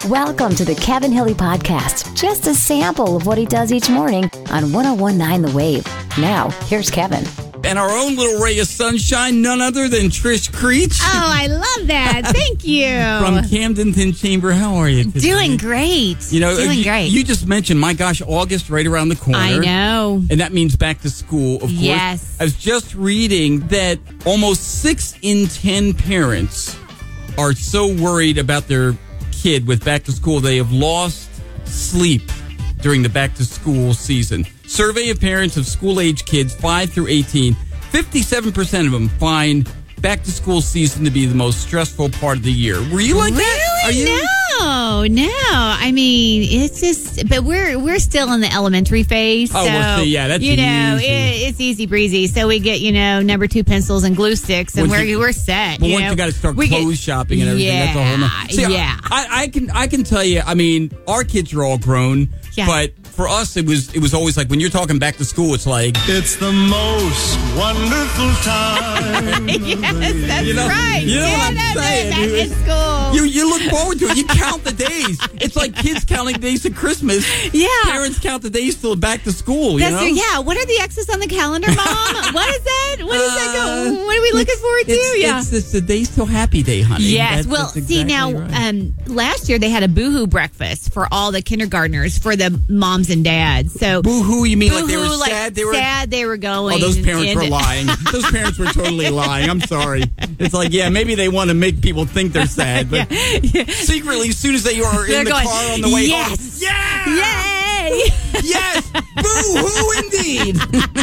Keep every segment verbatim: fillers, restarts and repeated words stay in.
Welcome to the Kevin Hilly Podcast. Just a sample of what he does each morning on one oh one point nine The Wave. Now, here's Kevin. And our own little ray of sunshine, none other than Trish Creech. Oh, I love that. Thank you. From Camdenton Chamber. How are you today? Doing great. You know, Doing you, great. You just mentioned, my gosh, August right around the corner. I know. And that means back to school, of course. Yes. I was just reading that almost six in ten parents are so worried about their kid with back to school, they have lost sleep during the back to school season. Survey of parents of school-age kids five through eighteen, fifty-seven percent of them find back to school season to be the most stressful part of the year. Were you like really? that? Are you? No, no. I mean, it's just, but we're we're still in the elementary phase. Oh, so, well, see, yeah, that's you know, easy. It, it's easy breezy. So we get, you know, number two pencils and glue sticks, and Once we're you- we're set. But you once know? you got to start We clothes get- shopping and everything, yeah, that's a whole nother. See, yeah. I, I can I can tell you. I mean, our kids are all grown, Yeah. but for us, it was it was always like when you're talking back to school, it's like It's the most wonderful time. Yes, that's You know- right. you know yeah, what I'm that's saying, it. Back dude. in school. you you look forward to it. You count the days. It's like kids counting days to Christmas. Yeah. Parents count the days till back to school. You That's know? yeah. What are the X's on the calendar, Mom? What is that? What is that? Uh, Go? What are we looking forward to? It's, yeah. it's, it's the days till happy day, honey. Yes. That's- well, that's see exactly now, right. um, last year they had a boohoo breakfast for all the kindergartners for the moms and dads. So Boo-hoo, you mean like they were boohoo, like, sad? They were sad. They were going. Oh, those parents and- were lying. Those parents were totally lying. I'm sorry. It's like, yeah, maybe they want to make people think they're sad, but secretly, as soon as they are They're in the going, car on the way yes. home, yeah, Yay! yes, boo-hoo indeed.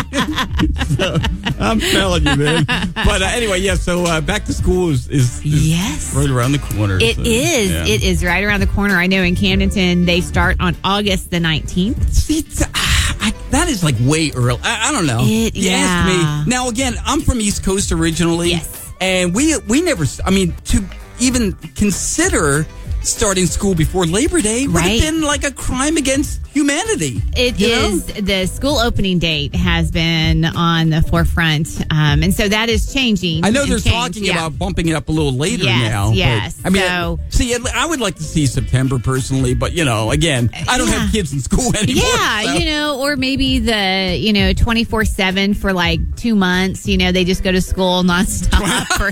So, I'm telling you, man. But uh, anyway, yeah. So uh, back to school is, is, is Yes. right around the corner. It so, is. yeah. It is right around the corner. I know in Camdenton they start on August the nineteenth. See, t- ah, I, that is like way early. I, I don't know. It- you yeah. asked me. Now again, I'm from East Coast originally. Yes. And we we never. I mean, to even consider starting school before Labor Day would Right. have been like a crime against humanity. It you is know? the school opening date has been on the forefront, um, and so that is changing. I know and they're changed, talking yeah. about bumping it up a little later Yes, now. but, yes. I mean, So- see, I would like to see September personally, but you know, again, I don't Yeah. have kids in school anymore. Yeah, so. you know, or maybe the, you know, twenty-four seven for like two months. You know, they just go to school nonstop. for,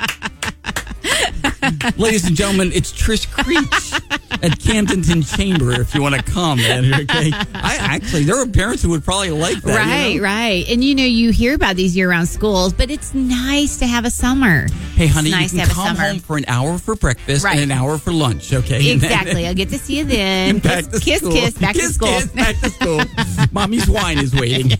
Ladies and gentlemen, it's Trish Creech at Camdenton Chamber if you want to come, man. Okay. I actually, there are parents who would probably like that. right, you know? right. And, you know, you hear about these year round schools, but it's nice to have a summer. Hey, honey, It's nice you to can have a come summer. home for an hour for breakfast Right. and an hour for lunch, okay? And then- Exactly. I'll get to see you then. back kiss, to kiss, school. kiss, back kiss, to school. Kiss, back to school. Mommy's wine is waiting.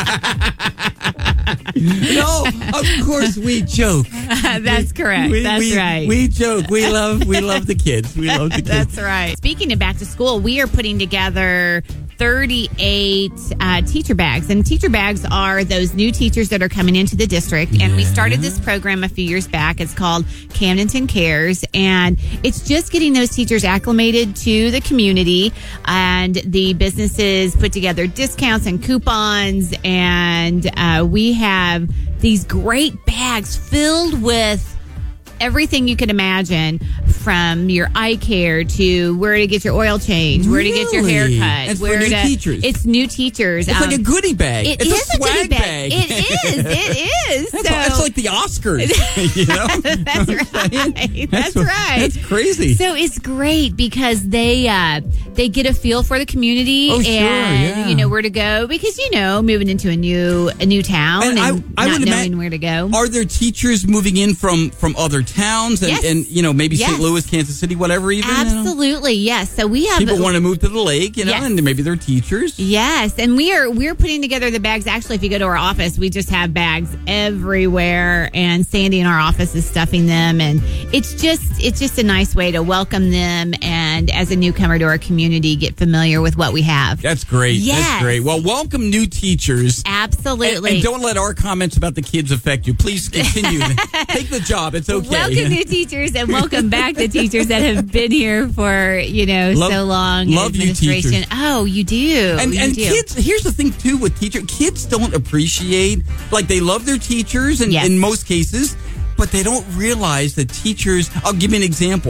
No, of course we joke. That's correct. We, That's we- right. We joke. We love. We love the kids. We love the kids. That's right. Speaking of back to school, we are putting together thirty-eight uh, teacher bags. And teacher bags are those new teachers that are coming into the district. And we started this program a few years back. It's called Camdenton Cares. And it's just getting those teachers acclimated to the community. And the businesses put together discounts and coupons. And uh, we have these great bags filled with everything you can imagine, from your eye care to where to get your oil change, where to get your Really? haircut, It's for where new to, teachers. It's new teachers. It's like a goodie bag. It it's is a a swag goodie bag. It is. It is. That's, so, that's like the Oscars. You know? that's right. That's, what- right. That's crazy. So it's great because they uh, they get a feel for the community Oh, sure, and yeah. you know where to go, because you know moving into a new a new town And and, I- I not would knowing ima- where to go. Are there teachers moving in from from other towns and, Yes. and you know maybe Yes. Saint Louis, Kansas City, whatever? Even you know? Absolutely, yes. So we have People want to move to the lake, you know, Yes. and maybe they're teachers. Yes, and we are we're putting together the bags. Actually, if you go to our office, we just have bags everywhere, and Sandy in our office is stuffing them, and it's just it's just a nice way to welcome them, and as a newcomer to our community, get familiar with what we have. That's great. Yes. That's great. Well, welcome new teachers. Absolutely. And, and don't let our comments about the kids affect you. Please continue. Take the job. It's okay. Welcome new teachers, and welcome back to teachers that have been here for you know Love- so long. in love you, administration. teachers. Oh, you do. And, You and do. kids, here's the thing, too, with teachers. Kids don't appreciate, like, they love their teachers in, Yes. in most cases, but they don't realize that teachers, I'll give you an example.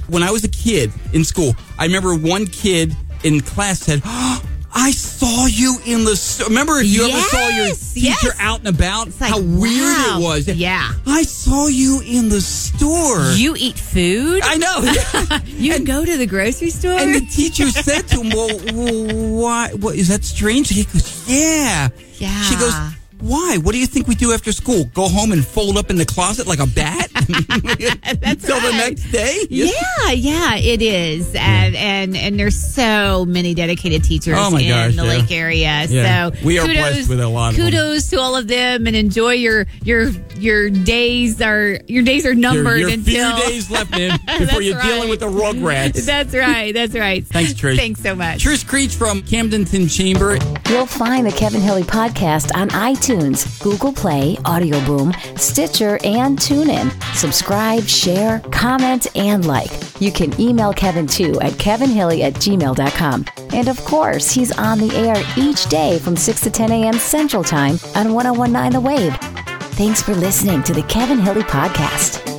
When I was a kid in school, I remember one kid in class said, oh, I saw you in the store. Remember if you yes, ever saw your teacher yes. out and about? It's like, how weird wow. it was. Yeah. I saw you in the store. You eat food? I know. You and, go to the grocery store? And the teacher said to him, well, well why? What, is that strange? He goes, yeah. Yeah. She goes, why? What do you think we do after school? Go home and fold up in the closet like a bat? That's Until right. the next day? Yeah, yeah, it is. And and, and there's so many dedicated teachers oh my in gosh, the yeah. Lake area. Yeah. So we are kudos, blessed with a lot of kudos them. to all of them, and enjoy your your your days are your days are numbered your, your until few days left, man, before you're right. dealing with the Rugrats. That's right. That's right. Thanks, Trish. Thanks so much. Trish Creech from Camdenton Chamber. You'll find the Kevin Hilly Podcast on iTunes, Google Play, Audio Boom, Stitcher, and TuneIn. Subscribe, share, comment, and like. You can email Kevin too at kevinhilly at gmail dot com. And of course, he's on the air each day from six to ten a.m. Central Time on ten nineteen The Wave. Thanks for listening to the Kevin Hilly Podcast.